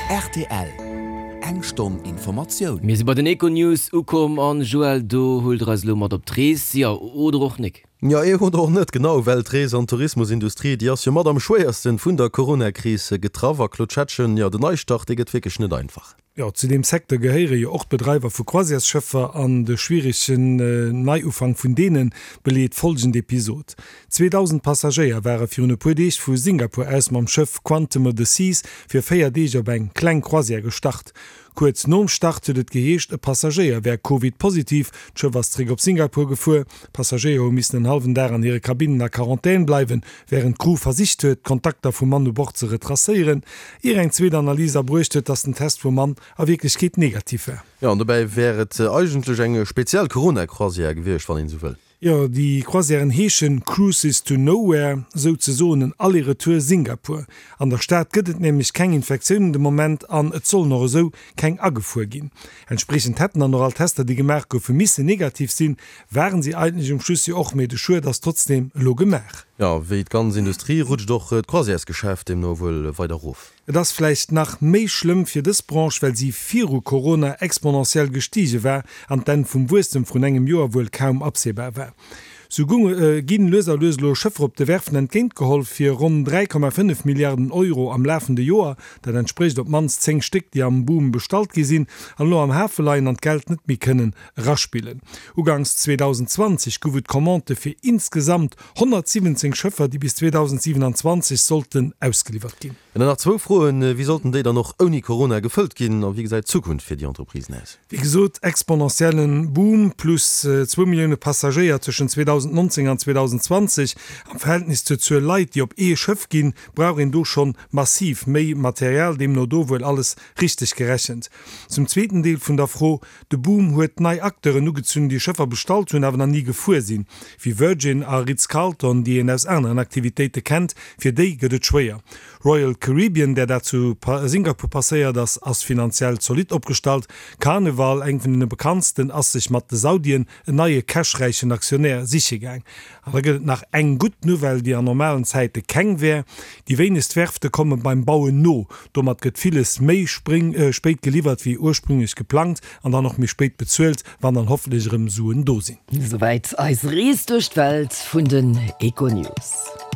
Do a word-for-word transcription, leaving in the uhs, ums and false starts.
R T L Engston Information. Mir bei den Eco-News ukom an Joel do huldreslo mat op Trees ja oder och nicht. Ja e hun doch net genau Weltrees an Tourismusindustrie, die as ja mat am schwersten vun der Corona-Krise getrawer Klotschatschen ja den Neustart deget wirklich net einfach. Ja, zu dem Sektor gehöre ja auch Betreiber für Quasiasschiffer an de schwierigen äh, Neuufang von denen beleht folgende Episode. zweitausend Passagier waren für eine Podech vu Singapur aus am Schiff Quantum of the Seas für vier Tage beim kleinen Quasier gestartet. Kurz nom startet het geheescht e Passagier wer Covid-positiv was träg op Singapur gefu. Passagier missen den halfen der an ihre Kabinen nach Quarantäne bleiben, während Crew versicht huet Kontakter vu Mann bord zu retraieren. Ir eng zweite Analyse bräuchtet, dass den Test vu Mann a wirklich geht negativ wär. Ja, und dabei wäret äh, eigentlich enge speziell Corona-Quasier gewircht van den so will. Ja, die Quasieren heeschen Cruises to Nowhere so ze sonen all ihre Tour Singapur. An der Stadt gëtt nämlich kein infektionende Moment an et zoll noch so kein Agefuhr gin. Entsprechend hätten an noch Tester die Gemerke für misse negativ sind, waren sie eigentlich um Schüsse och me de Schuhe das trotzdem lo gemerk. Ja, wie ganz Industrie rutscht doch äh, quasi das Geschäft im Novel weiterruf. Das vielleicht nach méi schlimm für das Branche, weil sie vier Corona exponentiell gestiege war an den vom Wustem von engem Jahr wohl kaum absehbar war. So äh, gin Löser Löslo Schëffer op de Werfen entgéint geholll fir rund drei Komma fünf Milliarden Euro am laufende Joer, dat entspricht op mans zehn Stück, die am Boom bestalt gesinn, an lo am Häfelein an Geld net mi kënnen raspielen. Ugangs zwanzig zwanzig gowet Kommande fir insgesamt hundertsiebzehn Schëffer, die bis zweitausendsiebenundzwanzig sollten ausgeliefert gin. nach zwei Froen wie sollten déi da noch oni Corona gefüllt gin wie gesagt Zukunft fir die Entreprisen is. Wie gesot exponentiellen Boom plus äh, zwei Millionen Passagier zwischen zweitausendneunzehn und zweitausend zwanzig am Verhältnis zu zur Leiit, die op e Schëff gin, brauchen du schon massiv méi Material, dem no do wohl alles richtig gerechnet. Zum zweiten Deel vun der Froh, de Boom huet nei Akteure nu gezünn die Schëffer bestalt hun awer nie gefuersinn, wie Virgin a Ritz-Carlton, die en aus anderen Aktivitäten kennt, fir déi gëtt schwéier. Royal Caribbean, der dazu Singapur passeiert, das as finanziell solid opgestalt, Karneval eng von den bekanntsten as sich mat de Saudien en neue cashreichen Aktionär sichergang. Aber gilt nach eng gut Novel, die an normalen Zeite keng wär, die wenigst Werfte kommen beim Bauen no, dommer gëtt vieles méi spring äh, spät geliefert wie ursprünglich geplant, an dann noch mich spät bezuelt, wann dann hoffentlich Suen dosinn. Soweit als Ries durch Welt vun den Eco-News.